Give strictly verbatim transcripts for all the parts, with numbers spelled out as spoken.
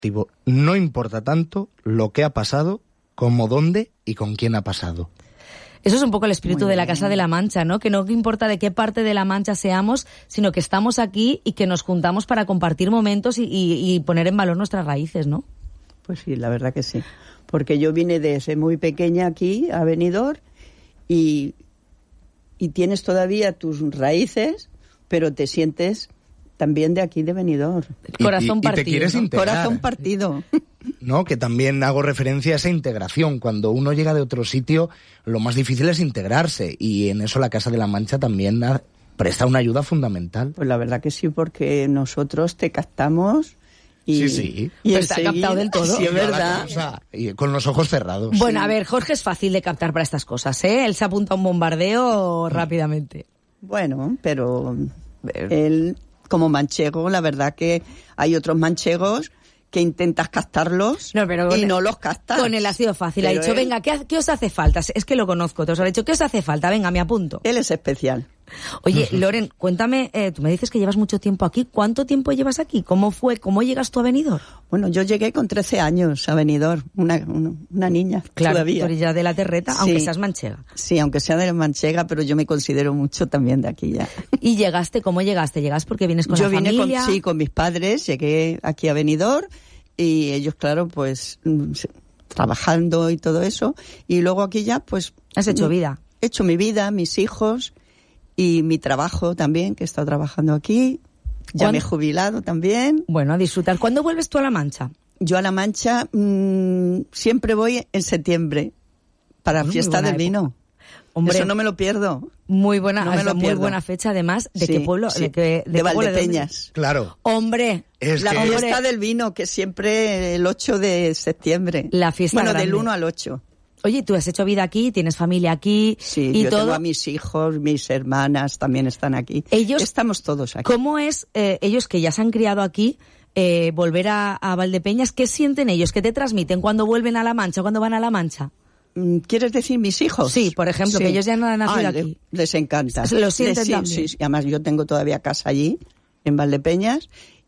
Tipo, no importa tanto lo que ha pasado como dónde y con quién ha pasado. Eso es un poco el espíritu Muy de la bien. Casa de la Mancha, ¿no? Que no importa de qué parte de la Mancha seamos, sino que estamos aquí y que nos juntamos para compartir momentos y, y, y poner en valor nuestras raíces, ¿no? Pues sí, la verdad que sí. Porque yo vine desde muy pequeña aquí, a Benidorm, y, y tienes todavía tus raíces, pero te sientes también de aquí, de Benidorm. Y, Corazón y- y partido, te quieres ¿no? integrar. Corazón partido. No, que también hago referencia a esa integración. Cuando uno llega de otro sitio, lo más difícil es integrarse. Y en eso la Casa de la Mancha también ha- presta una ayuda fundamental. Pues la verdad que sí, porque nosotros te captamos y... Sí, sí. Y Pero está enseguida- captado del todo. Sí, es Toda la verdad. cosa, y con los ojos cerrados. Bueno, a ver, Jorge es fácil de captar para estas cosas, ¿eh? Él se apunta a un bombardeo rápidamente. Bueno, pero él, como manchego, la verdad que hay otros manchegos que intentas captarlos No, pero y con- no los captas. Con él ha sido fácil. Ha Pero dicho, él- venga, ¿qué, ha- ¿qué os hace falta? Es que lo conozco. Te os ha dicho, ¿qué os hace falta? Venga, me apunto. Él es especial. Oye, Loren, cuéntame, eh, tú me dices que llevas mucho tiempo aquí. ¿Cuánto tiempo llevas aquí? ¿Cómo fue? ¿Cómo llegas tú a Benidorm? Bueno, yo llegué con trece años a Benidorm, una, una, una niña Claro, todavía. tú eres ya de la terreta, Sí. aunque seas manchega. Sí, aunque sea de Manchega, pero yo me considero mucho también de aquí ya. ¿Y llegaste? ¿Cómo llegaste? ¿Llegas porque vienes con yo la vine familia? con, sí, con mis padres, llegué aquí a Benidorm y ellos, claro, pues mm, se- trabajando y todo eso. Y luego aquí ya, pues... Has hecho mm, vida. He hecho mi vida, mis hijos y mi trabajo también, que he estado trabajando aquí. Ya ¿Cuándo? me he jubilado también. Bueno, a disfrutar. ¿Cuándo vuelves tú a La Mancha? Yo a La Mancha mmm, siempre voy en septiembre para Bueno, muy fiesta buena del época. vino. Hombre, Eso no me lo pierdo. muy buena, no me o sea, lo muy pierdo. buena fecha, además. ¿De Sí, qué pueblo? sí. ¿De, qué, De qué pueblo? ¿De dónde? Valdepeñas. Claro. Hombre, Es La que Hombre. fiesta del vino, que siempre el ocho de septiembre. La fiesta Bueno, grande. del uno al ocho. oye, tú has hecho vida aquí, tienes familia aquí Sí, y yo todo. tengo a mis hijos, mis hermanas también están aquí. Ellos- Estamos todos aquí. ¿Cómo es eh, ellos que ya se han criado aquí, eh, volver a, a Valdepeñas? ¿Qué sienten ellos? ¿Qué te transmiten cuando vuelven a La Mancha, cuando van a La Mancha? Mm, ¿Quieres decir mis hijos? Sí, por ejemplo, que ellos ya no han nacido Ah, le- aquí. Les encanta. Lo sienten Les- sí, también. sí, sí. Además, yo tengo todavía casa allí, en Valdepeñas,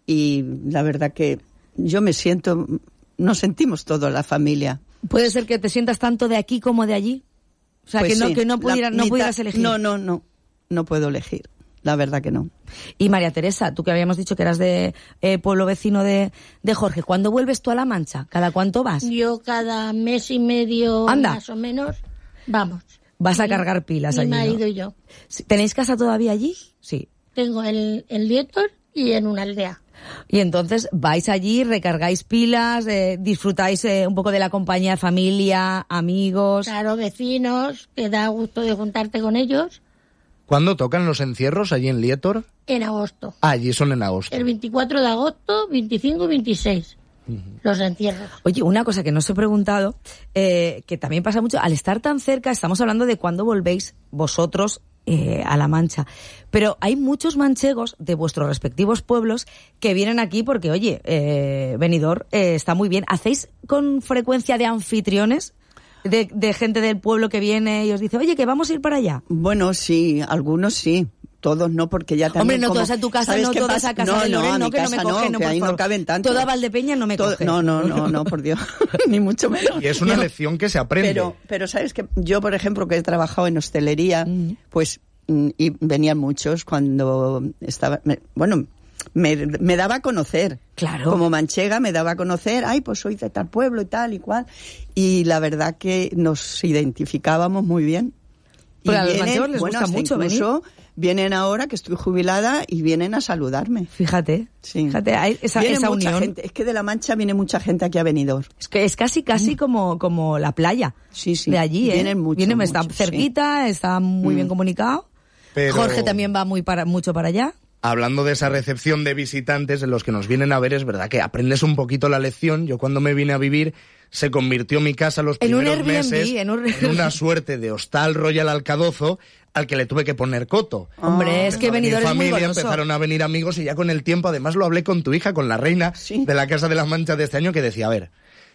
y la verdad que yo me siento, nos sentimos todos, la familia. ¿Puede ser que te sientas tanto de aquí como de allí? O sea, Pues que no, sí, que no, la pudiera- no mitad- pudieras elegir. No, no, no, no puedo elegir. La verdad que no. Y María Teresa, tú que habíamos dicho que eras de eh, pueblo vecino de, de Jorge, ¿cuándo vuelves tú a La Mancha? ¿Cada cuánto vas? Yo cada mes y medio, Anda. más o menos, vamos. Vas a Mi- cargar pilas Mi allí, ¿no? marido y yo. Sí. ¿Tenéis casa todavía allí? Sí. Tengo en, en Lietor y en una aldea. Y entonces vais allí, recargáis pilas, eh, disfrutáis eh, un poco de la compañía, familia, amigos. Claro, vecinos, que da gusto de juntarte con ellos. ¿Cuándo tocan los encierros allí en Lietor? En agosto. Ah, allí son en agosto. El veinticuatro de agosto, veinticinco y veintiséis. Los encierros. Oye, una cosa que no os he preguntado, eh, que también pasa mucho, al estar tan cerca, estamos hablando de cuándo volvéis vosotros eh, a La Mancha, pero hay muchos manchegos de vuestros respectivos pueblos que vienen aquí porque, oye, eh, Benidorm eh, está muy bien. ¿Hacéis con frecuencia de anfitriones? De, de gente del pueblo que viene y os dice, oye, que vamos a ir para allá. Bueno, sí, algunos sí. Todos no, porque ya también... Hombre, no como- todas a tu casa, ¿sabes no qué todas pasa? a casa no, de Loren, no, a no, mi que no me casa coge, no, no, que por ahí no favor. caben tanto. Toda Valdepeña no me Todo- coge. No, no, no, no, por Dios, ni mucho menos. Y es una No. lección que se aprende. Pero, pero sabes que yo, por ejemplo, que he trabajado en hostelería, Mm. pues, mm, y venían muchos cuando estaba, me- bueno, me, me daba a conocer. Claro. Como manchega me daba a conocer, ay, pues soy de tal pueblo y tal y cual. Y la verdad que nos identificábamos muy bien. Y Pero a los manchegos les bueno, gusta hasta mucho incluso vienen ahora que estoy jubilada y vienen a saludarme. Fíjate, Sí. fíjate, hay esa, Viene esa mucha unión. gente. Es que de La Mancha viene mucha gente aquí a Benidorm. Es que es casi, casi como, como la playa. Sí, sí. De allí, ¿eh? Vienen mucho, Vienen, está mucho, cerquita, está muy Mm. bien comunicado. Pero- Jorge también va muy para, mucho para allá. Hablando de esa recepción de visitantes, de los que nos vienen a ver, es verdad que aprendes un poquito la lección. Yo cuando me vine a vivir, se convirtió mi casa los En un primeros Airbnb, meses en un- en una suerte de hostal Royal Alcadozo al que le tuve que poner coto. Hombre, es que Empezó a venir Benidorm es muy familia, goloso. empezaron a venir amigos y ya con el tiempo, además lo hablé con tu hija, con la reina Sí. de la Casa de la Mancha de este año, que decía, a ver,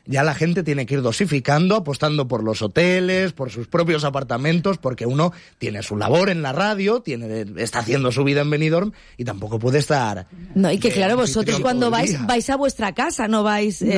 ya la gente tiene que ir dosificando, apostando por los hoteles, por sus propios apartamentos, porque uno tiene su labor en la radio, tiene está haciendo su vida en Benidorm y tampoco puede estar... No, y que claro, eh, vosotros cuando vais, vais a vuestra casa, no vais... Eh,